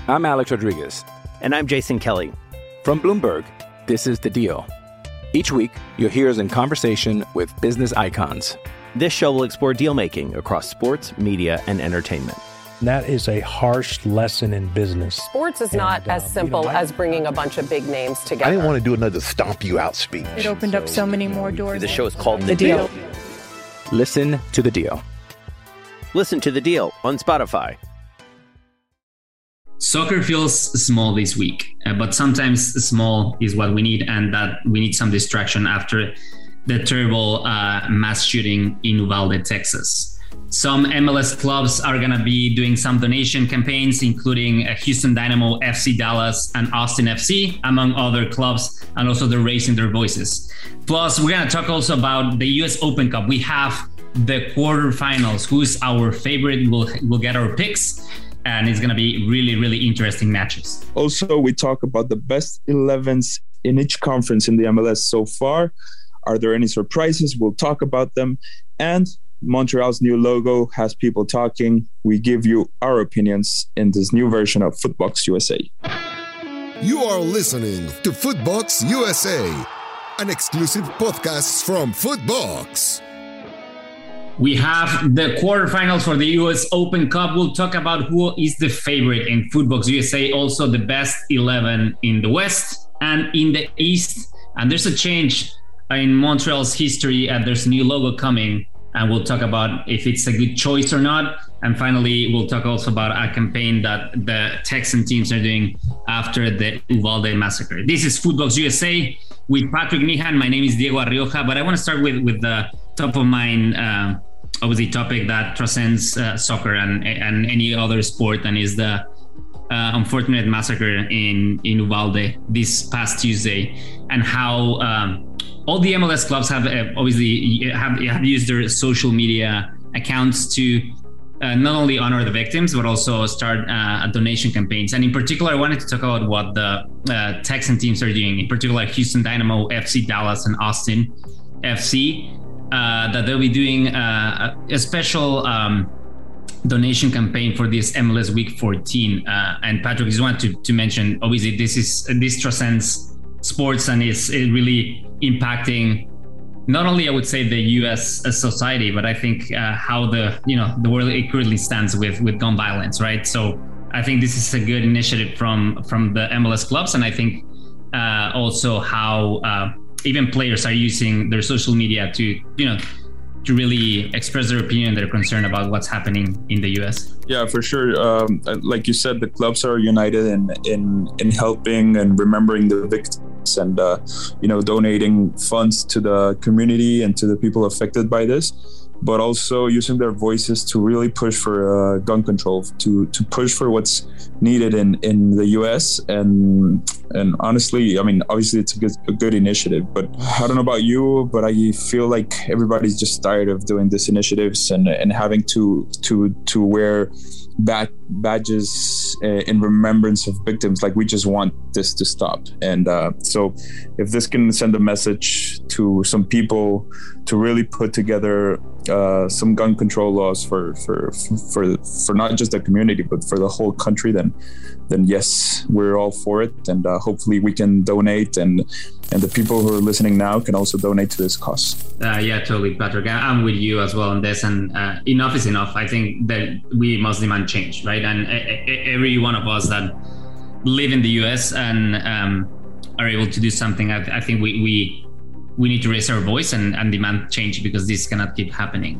I'm Alex Rodriguez. And I'm Jason Kelly. From Bloomberg, this is The Deal. Each week, you'll hear us in conversation with business icons. This show will explore deal-making across sports, media, and entertainment. That is a harsh lesson in business. Sports is not as simple as bringing a bunch of big names together. I didn't want to do another stomp you out speech. It opened up so many more doors. The show is called The Deal. Listen to The Deal. Listen to The Deal on Spotify. Soccer feels small this week, but sometimes small is what we need, and that we need some distraction after the terrible mass shooting in Uvalde, Texas. Some MLS clubs are going to be doing some donation campaigns, including Houston Dynamo, FC Dallas, and Austin FC, among other clubs, and also they're raising their voices. Plus, we're going to talk also about the US Open Cup. We have the quarterfinals. Who's our favorite? We'll get our picks, and it's going to be really, really interesting matches. Also, we talk about the best 11s in each conference in the MLS so far. Are there any surprises? We'll talk about them. And Montreal's new logo has people talking. We give you our opinions in this new version of Footbox USA. You are listening to Footbox USA, an exclusive podcast from Footbox. We have the quarterfinals for the US Open Cup. We'll talk about who is the favorite in Footbox USA, also the best 11 in the West and in the East. And there's a change in Montreal's history, and there's a new logo coming. And we'll talk about if it's a good choice or not. And finally, we'll talk also about a campaign that the Texan teams are doing after the Uvalde massacre. This is Footbox USA with Patrick Meehan. My name is Diego Arrioja, but I want to start with the top of mind, obviously topic that transcends soccer and any other sport, and is the unfortunate massacre in Uvalde this past Tuesday, and how all the MLS clubs have obviously have used their social media accounts to not only honor the victims, but also start donation campaigns. And in particular, I wanted to talk about what the Texan teams are doing, in particular Houston Dynamo, FC Dallas, and Austin FC, that they'll be doing a special donation campaign for this MLS Week 14. And Patrick, just wanted to mention, obviously, this transcends sports, and it's really impacting not only, I would say, the U.S. society, but I think how the world currently stands with gun violence, right? So I think this is a good initiative from the MLS clubs, and I think also how even players are using their social media to really express their opinion, their concern about what's happening in the U.S. Yeah, for sure. Like you said, the clubs are united in helping and remembering the victims, and donating funds to the community and to the people affected by this, but also using their voices to really push for gun control, to push for what's needed in the US. And honestly, I mean, obviously it's a good initiative, but I don't know about you, but I feel like everybody's just tired of doing these initiatives and having to wear badges in remembrance of victims. Like, we just want this to stop. And so if this can send a message to some people to really put together some gun control laws for not just the community, but for the whole country, then yes, we're all for it. And hopefully we can donate, and the people who are listening now can also donate to this cause. Yeah, totally, Patrick. I'm with you as well on this. And enough is enough. I think that we must demand change, right? And every one of us that live in the US and are able to do something, I think we need to raise our voice and demand change, because this cannot keep happening.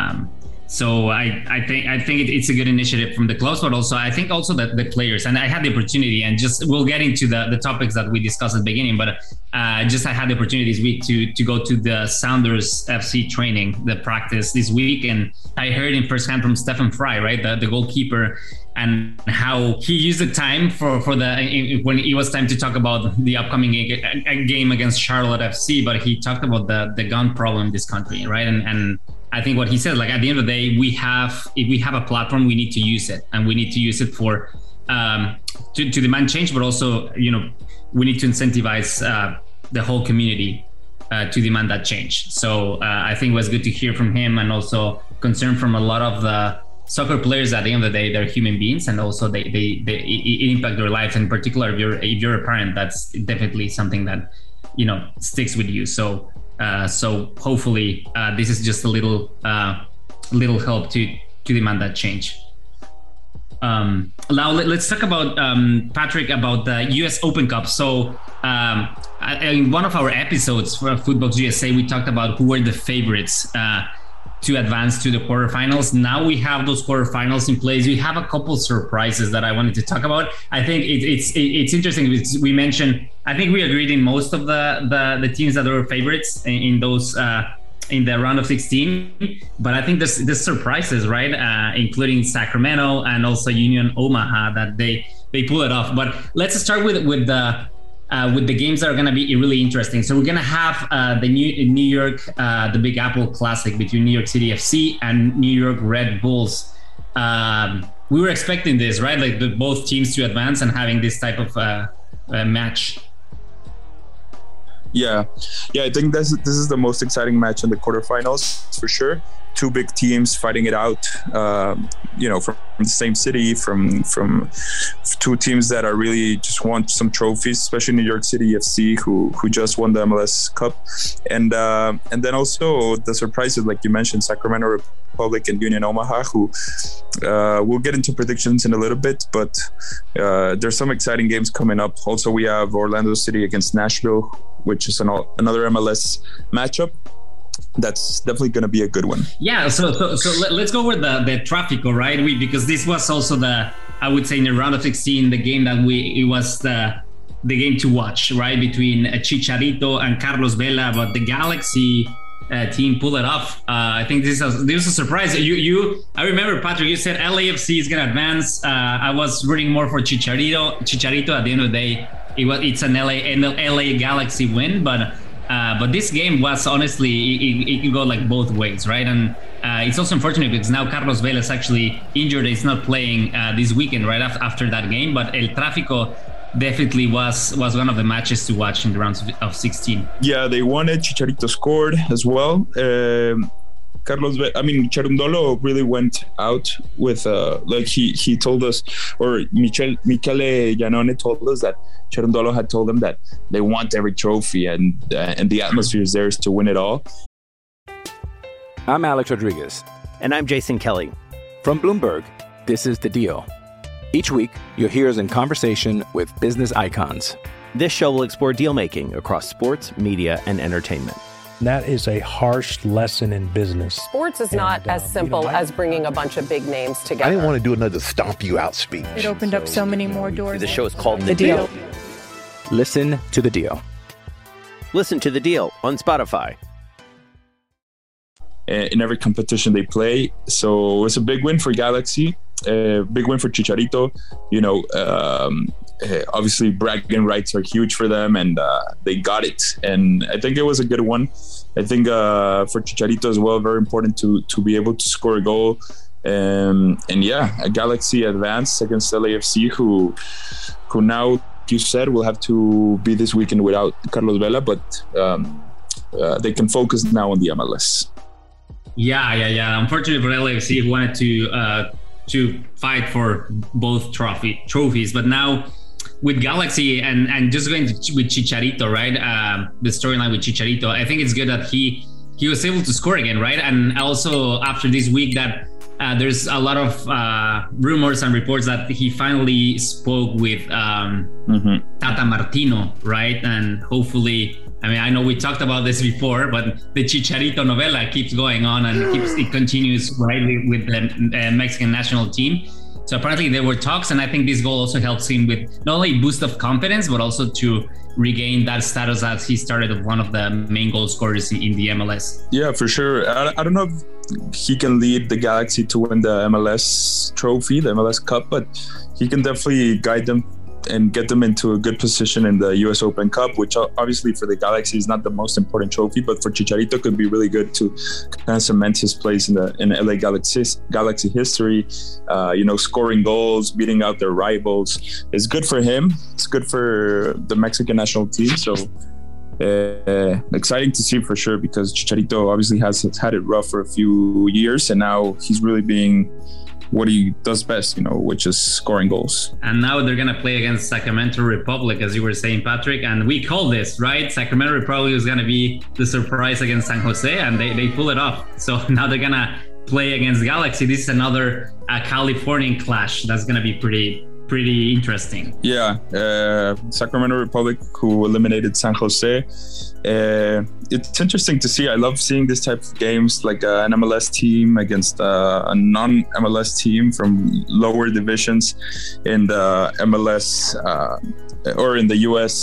So I think it's a good initiative from the clubs, but also I think also that the players, and I had the opportunity, and just we'll get into the topics that we discussed at the beginning, but I had the opportunity this week to go to the Sounders FC training, the practice this week, and I heard in firsthand from Stefan Frei, right, the goalkeeper, and how he used the time for when it was time to talk about the upcoming game against Charlotte FC, but he talked about the gun problem in this country, right? And I think what he said, like, at the end of the day, if we have a platform, we need to use it, and we need to use it for to demand change, but also, we need to incentivize the whole community to demand that change. So I think it was good to hear from him, and also concern from a lot of the soccer players, at the end of the day, they're human beings, and also they impact their lives. In particular, if you're a parent, that's definitely something that, you know, sticks with you. So hopefully this is just a little help to demand that change. Now let's talk about Patrick, about the US Open Cup. So in one of our episodes for Footbox USA, we talked about who were the favorites to advance to the quarterfinals. Now we have those quarterfinals in place. We have a couple surprises that I wanted to talk about. I think it's interesting. We mentioned, I think we agreed in most of the teams that were favorites in those in the round of 16, but I think there's surprises, right? Including Sacramento and also Union Omaha, that they pull it off. But let's start with the games that are going to be really interesting. So we're going to have the New York, the Big Apple Classic between New York City FC and New York Red Bulls. We were expecting this, right? Like both teams to advance and having this type of match. Yeah, I think this is the most exciting match in the quarterfinals for sure. Two big teams fighting it out, from the same city, from two teams that are really just want some trophies, especially New York City FC, who just won the MLS Cup, and then also the surprises, like you mentioned, Sacramento Republic and Union Omaha, who we'll get into predictions in a little bit, but there's some exciting games coming up. Also, we have Orlando City against Nashville, which is another MLS matchup. That's definitely going to be a good one. Yeah, so let's go with the Tráfico, right? Because this was also I would say in the round of 16, the game that it was the game to watch, right? Between Chicharito and Carlos Vela, but the Galaxy team pulled it off. I think this was a surprise. I remember, Patrick, you said LAFC is going to advance. I was rooting more for Chicharito. At the end of the day, it's an LA Galaxy win, but this game was honestly, it can go like both ways, right? And it's also unfortunate because now Carlos Vela is actually injured. He's not playing this weekend, right after that game. But El Tráfico definitely was one of the matches to watch in the rounds of 16. Yeah, they won it. Chicharito scored as well. Cherundolo really went out with like he told us, or Michele Giannone told us that Cherundolo had told them that they want every trophy and the atmosphere is theirs to win it all. I'm Alex Rodriguez. And I'm Jason Kelly. From Bloomberg, this is The Deal. Each week, you'll hear us in conversation with business icons. This show will explore deal-making across sports, media, and entertainment. That is a harsh lesson in business. Sports is not as simple as bringing a bunch of big names together. I didn't want to do another stomp you out speech. It opened up so many more doors. The show is called The Deal. Listen to The Deal. Listen to The Deal on Spotify. In every competition they play. So it's a big win for Galaxy, big win for Chicharito. Obviously bragging rights are huge for them, and they got it. And I think it was a good one. I think for Chicharito as well, very important to be able to score a goal. And yeah, a Galaxy advance against LAFC, who now, you said, will have to be this weekend without Carlos Vela, but they can focus now on the MLS. Yeah. Unfortunately for LAFC, who wanted to fight for both trophies, but now with Galaxy and just going with Chicharito, right? The storyline with Chicharito, I think it's good that he was able to score again, right? And also after this week that there's a lot of rumors and reports that he finally spoke with Tata Martino, right? And hopefully, I know we talked about this before, but the Chicharito novela keeps going on and it continues, right, with the Mexican national team. So apparently there were talks, and I think this goal also helps him with not only boost of confidence, but also to regain that status as he started one of the main goal scorers in the MLS. Yeah, for sure. I don't know if he can lead the Galaxy to win the MLS trophy, the MLS Cup, but he can definitely guide them and get them into a good position in the US Open Cup, which obviously for the Galaxy is not the most important trophy, but for Chicharito could be really good to kind of cement his place in LA Galaxy history. Scoring goals, beating out their rivals. It's good for him. It's good for the Mexican national team. So exciting to see for sure, because Chicharito obviously has had it rough for a few years, and now he's really being what he does best, which is scoring goals. And now they're going to play against Sacramento Republic, as you were saying, Patrick. And we call this, right? Sacramento Republic is going to be the surprise against San Jose, and they pull it off. So now they're going to play against Galaxy. This is another Californian clash that's going to be pretty interesting. Yeah, Sacramento Republic, who eliminated San Jose. It's interesting to see. I love seeing this type of games, like an MLS team against a non-MLS team from lower divisions in the MLS or in the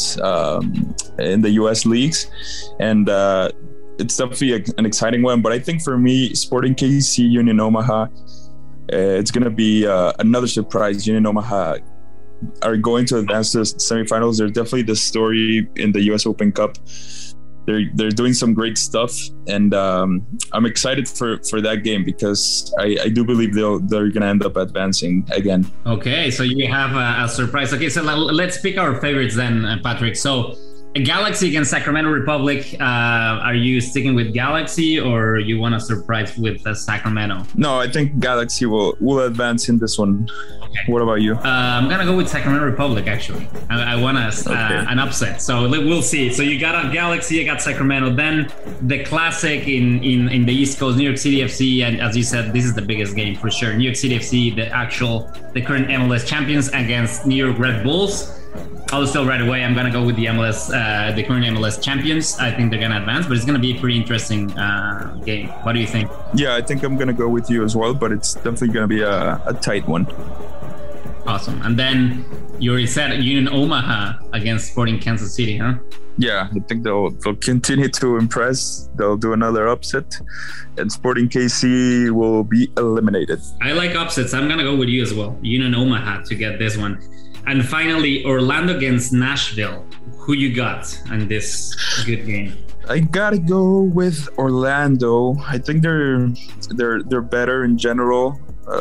US leagues, and it's definitely an exciting one. But I think for me, Sporting KC, Union Omaha, it's going to be another surprise. Union Omaha are going to advance to the semifinals. They're definitely the story in the US Open Cup. They're doing some great stuff, and I'm excited for that game because I do believe they're going to end up advancing again. Okay, so you have a surprise. Okay, so let's pick our favorites then, Patrick. So Galaxy against Sacramento Republic. Are you sticking with Galaxy, or you want a surprise with Sacramento? No, I think Galaxy will advance in this one. Okay. What about you? I'm gonna go with Sacramento Republic. Actually, I want an upset. So we'll see. So you got a Galaxy, you got Sacramento. Then the classic in the East Coast, New York City FC, and as you said, this is the biggest game for sure. New York City FC, the current MLS champions against New York Red Bulls. I'll still right away. I'm gonna go with the current MLS champions. I think they're gonna advance, but it's gonna be a pretty interesting game. What do you think? Yeah, I think I'm gonna go with you as well, but it's definitely gonna be a tight one. Awesome. And then you already said Union Omaha against Sporting Kansas City, huh? Yeah, I think they'll continue to impress. They'll do another upset, and Sporting KC will be eliminated. I like upsets. I'm gonna go with you as well. Union Omaha to get this one. And finally, Orlando against Nashville. Who you got in this good game? I gotta go with Orlando. I think they're better in general.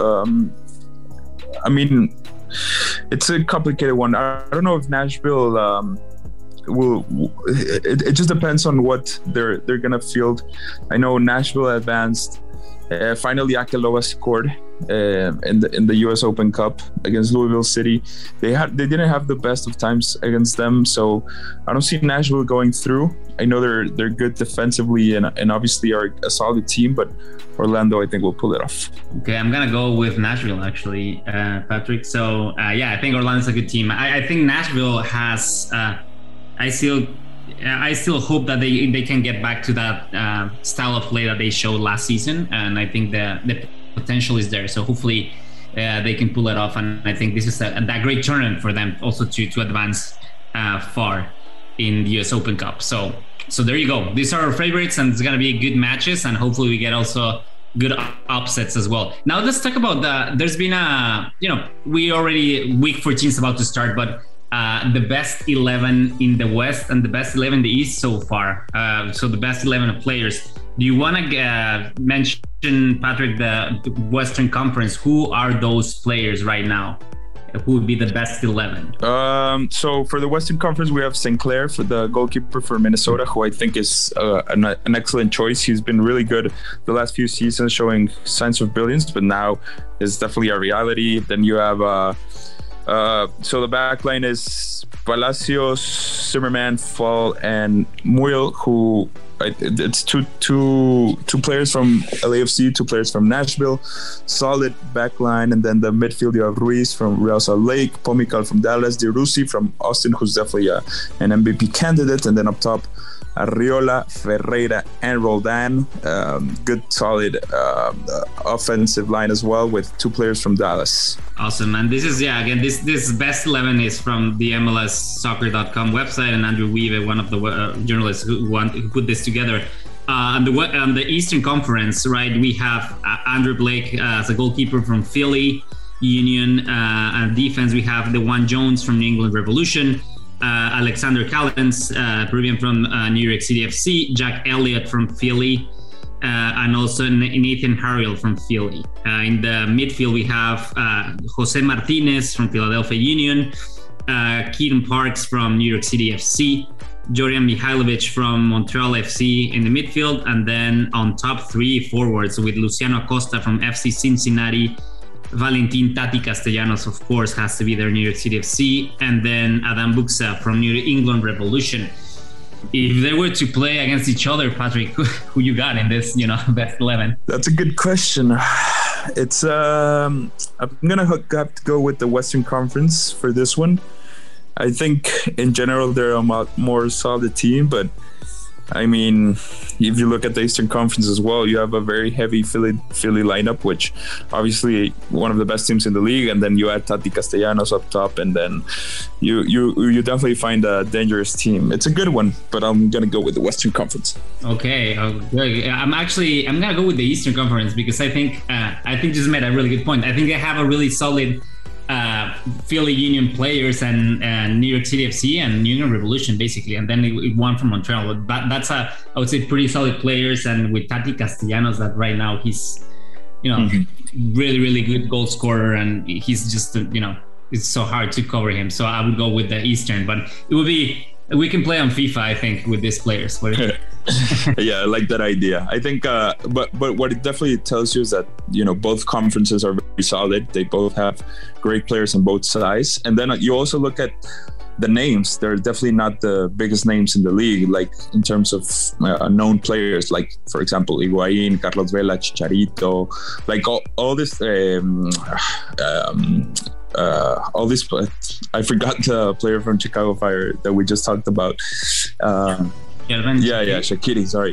I mean, it's a complicated one. I don't know if Nashville will. It just depends on what they're gonna field. I know Nashville advanced. Finally, Akeloba scored in the US Open Cup against Louisville City. They didn't have the best of times against them, so I don't see Nashville going through. I know they're good defensively and obviously are a solid team, but Orlando, I think, will pull it off. Okay, I'm gonna go with Nashville actually, Patrick. So I think Orlando's a good team. I think Nashville has. I still hope that they can get back to that style of play that they showed last season, and I think the potential is there. So hopefully they can pull it off, and I think this is that great tournament for them also to advance far in the US Open Cup. So there you go. These are our favorites, and it's gonna be good matches, and hopefully we get also good upsets as well. Now let's talk about there's been week 14 is about to start, but the best 11 in the West and the best 11 in the East so far. So the best 11 players. Do you want to mention, Patrick, the Western Conference? Who are those players right now? Who would be the best 11? So for the Western Conference, we have Sinclair, for the goalkeeper for Minnesota, who I think is an excellent choice. He's been really good the last few seasons, showing signs of brilliance, but now is definitely a reality. Then you have so the back line is Palacios, Zimmerman, Fall, and Muyl, who it's two players from LAFC, 2 players from Nashville. Solid back line. And then the midfield, you have Ruiz from Real Salt Lake, Pomical from Dallas, De Rossi from Austin, who's definitely an MVP candidate. And then up top, Arriola, Ferreira, and Roldan. Good, solid offensive line as well, with 2 players from Dallas. Awesome. And this is, this best 11 is from the MLSsoccer.com website, and Andrew Weave, one of the journalists who put this together. On the Eastern Conference, right, we have Andrew Blake as a goalkeeper from Philly Union. And defense, we have DeJuan Jones from New England Revolution, Alexander Callens, Peruvian from New York City FC, Jack Elliott from Philly, and also Nathan Harriel from Philly. In the midfield, we have Jose Martinez from Philadelphia Union, Keaton Parks from New York City FC, Jorian Mihailovic from Montreal FC in the midfield, and then on top 3 forwards with Luciano Acosta from FC Cincinnati, Valentin Tati Castellanos, of course, has to be there, New York City FC, and then Adam Buxa from New England Revolution. If they were to play against each other, Patrick, who you got in this, best 11? That's a good question. It's I'm gonna have to go with the Western Conference for this one. I think in general they're a more solid team, but I mean, if you look at the Eastern Conference as well, you have a very heavy Philly lineup, which obviously one of the best teams in the league, and then you add Tati Castellanos up top, and then you definitely find a dangerous team. It's a good one, but I'm gonna go with the Western Conference. Okay, I'm gonna go with the Eastern Conference because I think just made a really good point. I think they have a really solid Philly Union players and New York City FC and New England Revolution basically, and then it won from Montreal. But that's I would say pretty solid players, and with Tati Castellanos, that right now he's really, really good goal scorer, and he's just it's so hard to cover him. So I would go with the Eastern, but it would be, we can play on FIFA, I think, with these players. Yeah, I like that idea. I think, but what it definitely tells you is that both conferences are very solid. They both have great players on both sides, and then you also look at the names. They're definitely not the biggest names in the league, like in terms of known players, like for example Higuaín, Carlos Vela, Chicharito, like all this. All this, I forgot the player from Chicago Fire that we just talked about. Shaqiri, sorry.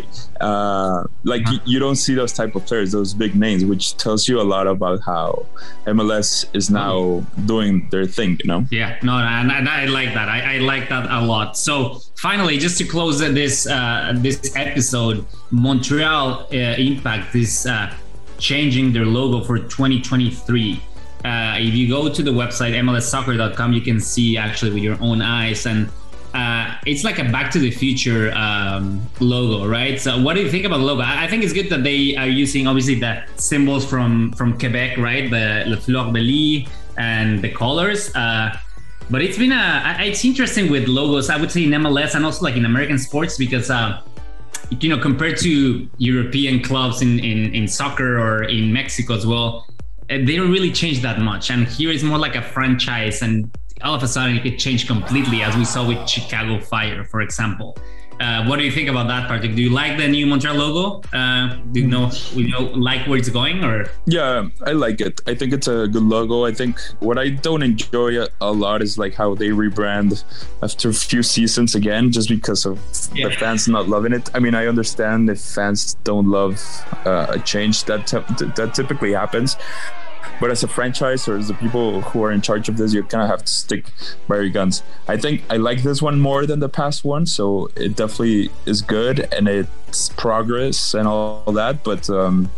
You don't see those type of players, those big names, which tells you a lot about how MLS is now doing their thing, Yeah, no, and I like that. I like that a lot. So finally, just to close this episode, Montreal Impact is changing their logo for 2023. If you go to the website mlssoccer.com, you can see actually with your own eyes, and it's like a Back to the Future logo, right? So what do you think about the logo? I think it's good that they are using obviously the symbols from Quebec, right? The Le Fleur de Lis and the colors. But it's been it's interesting with logos, I would say, in MLS and also like in American sports, because compared to European clubs in soccer or in Mexico as well, they don't really change that much. And here is more like a franchise, and all of a sudden it could change completely, as we saw with Chicago Fire, for example. What do you think about that, Patrick? Do you like the new Montreal logo? Do you like where it's going? Or yeah, I like it. I think it's a good logo. I think what I don't enjoy a lot is like how they rebrand after a few seasons again, just because of the fans not loving it. I mean, I understand if fans don't love a change, that typically happens. But as a franchise, or as the people who are in charge of this, you kind of have to stick by your guns. I think I like this one more than the past one, so it definitely is good, and it's progress and all that. But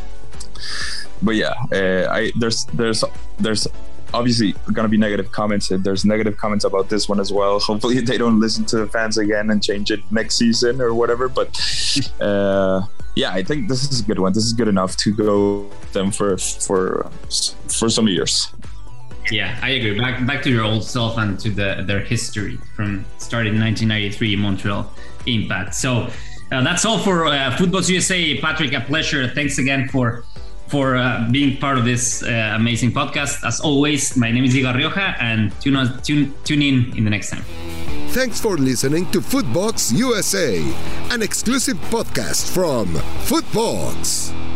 yeah, there's obviously going to be negative comments. There's negative comments about this one as well. Hopefully they don't listen to the fans again and change it next season or whatever. But yeah, I think this is a good one. This is good enough to go with them for some years. Yeah, I agree. Back to your old self and to their history from started in 1993 Montreal Impact. So that's all for Footbox USA. Patrick, a pleasure. Thanks again for being part of this amazing podcast. As always, my name is Igor Rioja, and tune in the next time. Thanks for listening to Footbox USA, an exclusive podcast from Footbox.